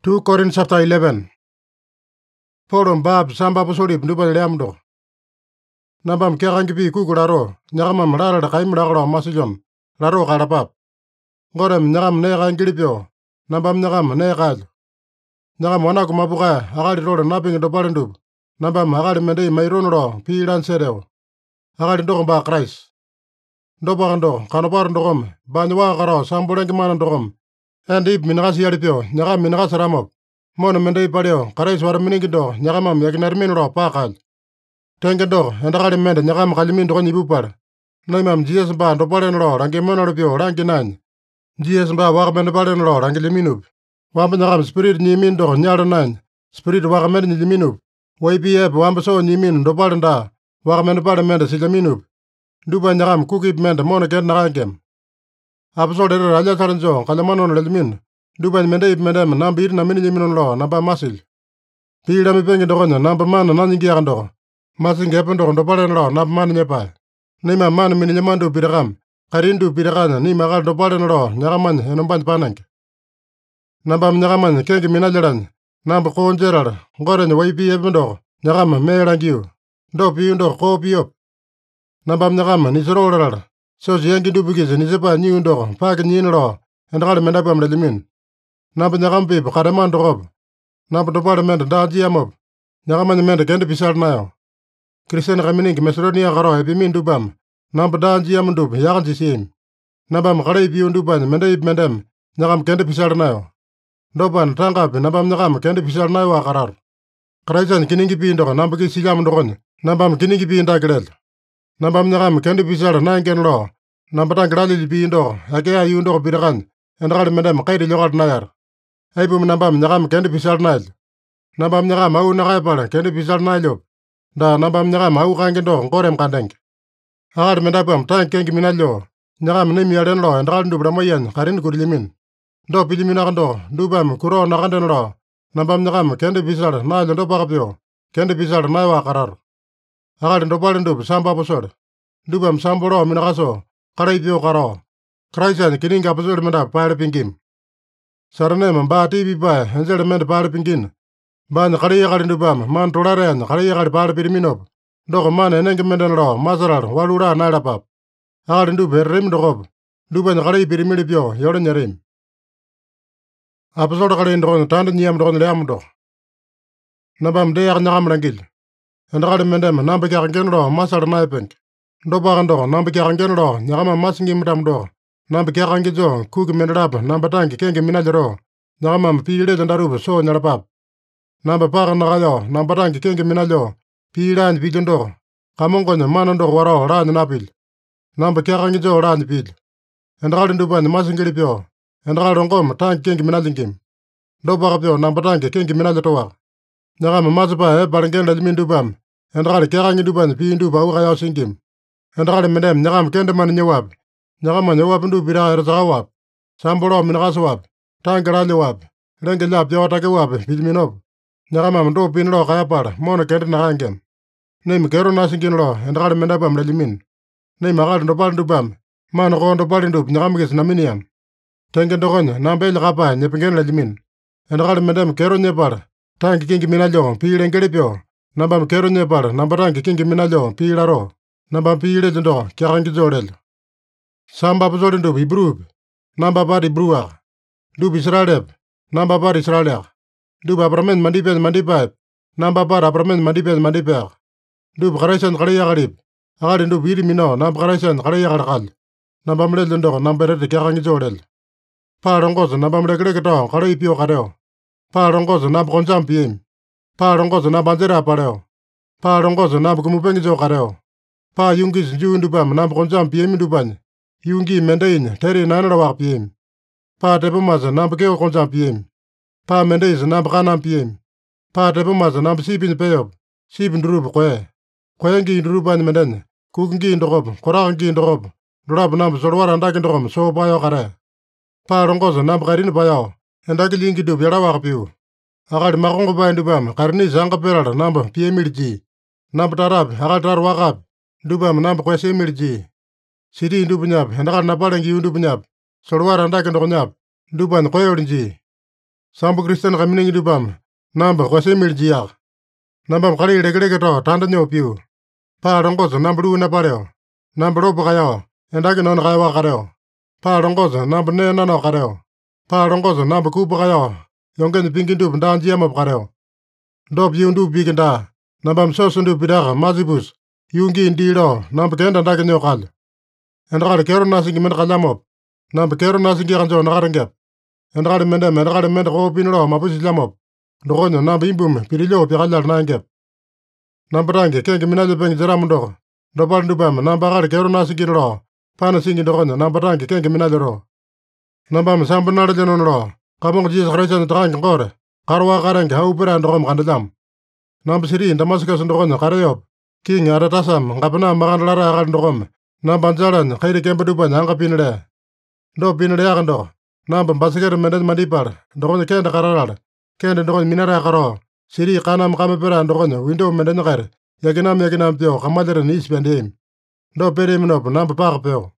2 Corinthians chapter 11. Polo bab samba pusolip ndupa leamdo. Nambam kiakangipi kukularo, nyakamam rara kaimrakalo masijon, laro kalapap. Gorem nyakam nekangilipyo, nambam nyakam nekal. Nyakam wanaku mapuka, akali rolo naping dopalendub, nambam akali mendei maironoro, pilan sereo. Akali ndokamba Christ. Ndopakando, kanopar ndokom, banywa karo, sambulengi mana ndokom. Endip minakasi yalipyo, nyakam minakasi ramop. Mono mendei paleo, Christ war miningindo, nyakamam yakinarminoro pakal. Tengendo, endakali mende nyakam kalimin dokon ibupar. Naimam Jesus ba dopalenoro, rangi monolopyo, rangi nany. Jesus ba wakamende palenoro, rangi liminup. Wamba nyakam spirit nyimin do, nyalo nany. Spirit wakamende nyiminup. YPF wamba so nyimin dopalenda, wakamende palemende silaminup. Dupa nyakam kukip mende mono ken nakangem. Apsol dere raja sarenjo, kalamanon lelimin. Dupa mendei mendem, nambir na mini nyiminon lo, namba masil. Pila mi pengi dokonya, namba mana nanyingi yakandoko. Masin gependo dopalen lo, namba mana nyepa. Nima mana mini nyamandu pirakam. Karindu pirakanya, nima kal dopalen lo, nyakamanya, enomban panang. Namba nyakamanya, kengi minajaran. Namba konjerar, ngorenya waipi ependo, nyakama meerangiu. Dopi undo kopiop. Namba nyakama nisorolar. So siyengi dupikis nisepa nyiundoko, paki nyinlo, endakali mendapam lelimin. Namba nyakam pip, kareman dokop. Namba dopale mende daji amop. Nyakamanya mende kendi pisal nayo. Kristen kaminingi Macedonia karo epimin dupam. Namba daji amandup, yakan sisim. Nambam kalai piun dupan, mende mendem, nyakam kendi pisal nayo. Dopan tangkap, nambam nyakam kendi pisal nayo akarar. Kraisan kiningi piin doko, namba ki silam dokon, nambam kiningi piin dakilel. Nambam nyakam kendi pisal nangen lo. Namba tangkilali piin doko, ake ayun doko pirakan, endakali mendem kairi lokal nayar. Aipum nambam nyakam kendi pisal nail. Nambam nyakam au nakaipala kendi pisal nailop. Da nambam nyakam au kangendo ngorem kandeng. Akali mendapam tang kengi minalyo. Nyakam nimi alen lo endakali ndubra mayan karin kurilimin. Do pilimin akando, dubam kuro nakanden lo. Nambam nyakam kendi pisal nail ndopakapyo. Kendi pisal naiwa karar. Akali ndopale ndub samba posol. Dubam sambolo minakaso. Karaipyo karo. Kraisan kininga posol menda pale pingim. Saranem ba tibi ba enzele mende pale pingin. Ban kariya kali ndubam man tolaren kariya kali pale piriminop. Doko man enenge menden lo masarar walura nailapap. Akali ndub herrim dokop. Duban kari pirimilipyo yore nyerim. Apasol kali ndokon tanda nyam dokon leam dok. Nabam deyak nyakam rangil. Endakali mendem namba kyak ngenlo masar naipeng. Dopakan doko namba kyak ngenlo nyakama masingi mdam doko. Namba kyak ngijo kuki mendelap namba tangi kengi minajero. Nyakama pile jandarup so nyalapap. Namba pakan nakayo namba tangi kengi minajo. Pilan pijondo. Kamongonya manando waro rany napil. Namba kyak ngijo rany pil. Endakali ndupan masingilipyo. Endakali rongom tangi kengi minajingim. Dopakapyo namba tangi kengi minajatowa. Nyakama masapa parengen lalimin dupam. Endakali kyak ngidupan pindupa ukayaw singim. Endakali mendem nyakam kende man nyewap. Nyakama nyewap ndu pira ersakawap. Sambolo minakaswap. Tangalali wap. Lenge lap yawatake wap pilminop. Nyakama ndo pinlo kayapar mono kende nakangem. Nem kero nasingin lo endakali mendapam lalimin. Nem akali ndopal ndupam. Mano ko ndopal ndup nyakama kis naminiam. Tengen dokonya nambel kapa nyepingen lalimin. Endakali mendem kero nyepar. Tangi kingi minalyo pilengelipyo. Nambam kero nyepar nambatangi kingi minalyo pilaro. Nambam pile jendo kyakangi jorel. Samba pazolin dub Hebrew. Namba par Hebrew. Dub Israelep. Namba par Israel. Dub abramen mandipet. Namba par abramen mandipet. Dub karaisan kariya karib. Akali dub hiri mino namba karaisan kariya karakal. Namba mlel jendo namba rete kyakangi jorel. Parongos namba mleketo karai pio kareo. Parongos namba konsam piem. Parongos namba anjera pareo. Parongos namba kumupengi jo kareo. Pa yungis juundupam namba konsam piem dupan. Yungi mendein teri nanara wak piem. Pa tepumas namba keo konsam piem. Pa mendeis namba kanam piem. Pa tepumas namba sipin peyop. Sipin durup kwe. Kwengi durupan menden. Kukingi indokop. Korakangi indokop. Durap namba solwara andaki indokom so payo kare. Pa rongos namba karin payo. Endaki lingi dup yara wak piu. Akali makongo bayin dupam karini sangka peral namba piemilji. Namba tarap akali tar wakap. Dupam namba kwese milji. Siri ndupunyap endakali napalengi undupunyap. Solwara andaki indokonyap. Dupan koyolinji. Sambu Kristen kaminingi dupam, namba kwasemil jiyak. Nambam kali lekeleke to tanda nyo piu. Pa longoso namba lu na pareo. Namba lopo kayao, endaki non kayawa kareo. Pa longoso namba ne nano kareo. Pa longoso namba kupo kayao, yongen pingi dup ndan jiamop kareo. Dop yundu bigenda, nambam sosundu pidaka mazibus, yungi indilo, namba kenda ndaki nyo kal. Endakali kero nasingi menda kalyamop, namba kero nasingi kanjo nakarengep. Endakali mende ko pinelo mapusi lamop. Dokonyo namba imbum pililo pikalyal naengep. Namba tangi kengi minalyo pengi jeramundoko. Dopal ndupam namba kali kero nasingi lo. Pana singi dokonyo namba tangi kengi minalyo ro. Nambam sambu nalyo nonlo. Kamongo Jesus Christ takangi ngore. Karwa karenge haupera ndokom kandalyam. Namba siri Damascus ndokonyo karayop. King aratasam ngapana makandalara akal ndokom. Namba anjalan kairi kemba dupanya anga pinile. Do pinile yakando. Namba basikere mende mandipal. Ndokonyo kenda kararal. Kende ndokonyo minara karo. Siri kanam kamepera ndokonyo window mende nyakare. Yakinam pio kamalere ni ispendim. Do pere minop namba pakapeo.